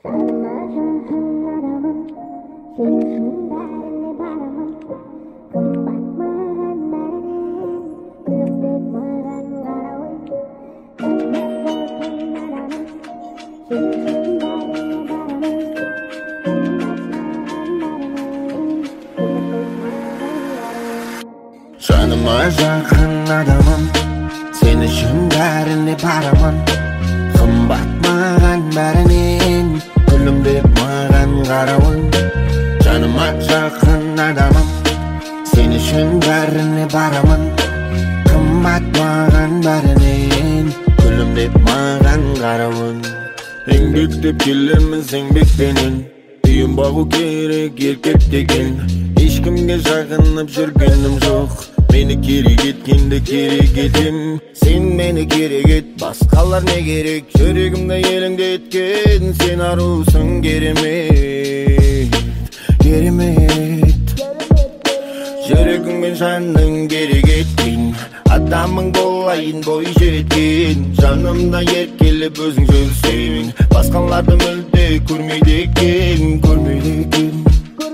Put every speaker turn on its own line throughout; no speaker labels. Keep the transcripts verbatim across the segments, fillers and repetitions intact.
Canıma yakın adamım, sen için bärine baraman. Kımbat mağan bärinin, gülüm dep mağan karawın. Canıma yakın adamım, sen için bärine baraman. Kımbat mağan bärinin, gülüm dep mağan karawın. Еңбек деп келеміз еңбектенен, үйін бағу керек еркек деген. Ешкімге жағынып жүргенім жоқ, мені керек еткенді керек етем. Сен мені керек ет, басқалар не керек? Жүрегімді елеңдеткен, сен арусың керемет, керемет. Жүрегіңмен жаның керек еткен, адамың болайын бой жеткен. Жанымда еркелеп өзің жүрсең, басқаларды мүлде көрмейді екен, көрмейді екен,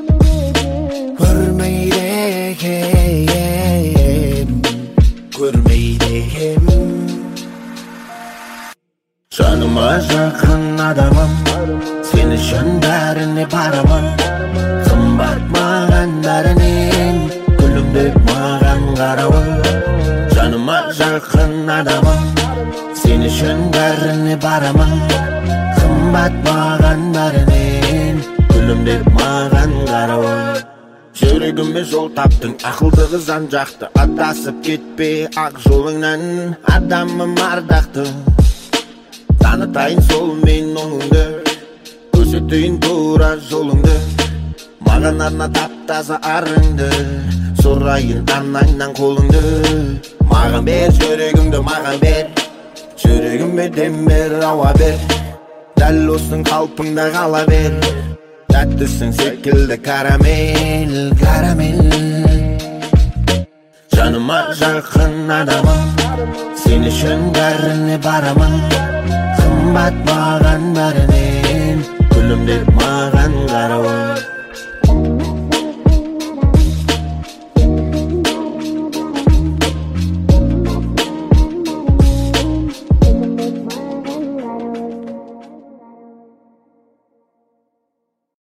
көрмейді екен, көрмейді екен. Жаныма жақын адамым, сен үшін бәріне барамын. Қымбат маған бәрінен, гүлім деп маған қарауы. Жаныма жақын адамым, сен үшін бәріне барамын. Қымбат маған бәрінен, гүлім деп маған қарауы. Жүрегіме жол таптың, ақылдығы жан жақты. Адасып кетпе ақ жолыңнан, адамым ардақты. Танытайын сол мен оңыңды, көрсетейін тура жолыңды. Маған арна тап-таза арыңды, сұрайын арнаңнан қолыңды. Маған бер жүрегіңді, маған бер, жүрегіме дем бер, ауа бер. Дәл осың қалпыңда қала бер, тәттісің секілді карамел, карамел. Жаныма жақын адамым, сен үшін бәріне барамын. Қымбат маған бәрінен, гүлім деп маған қарауы.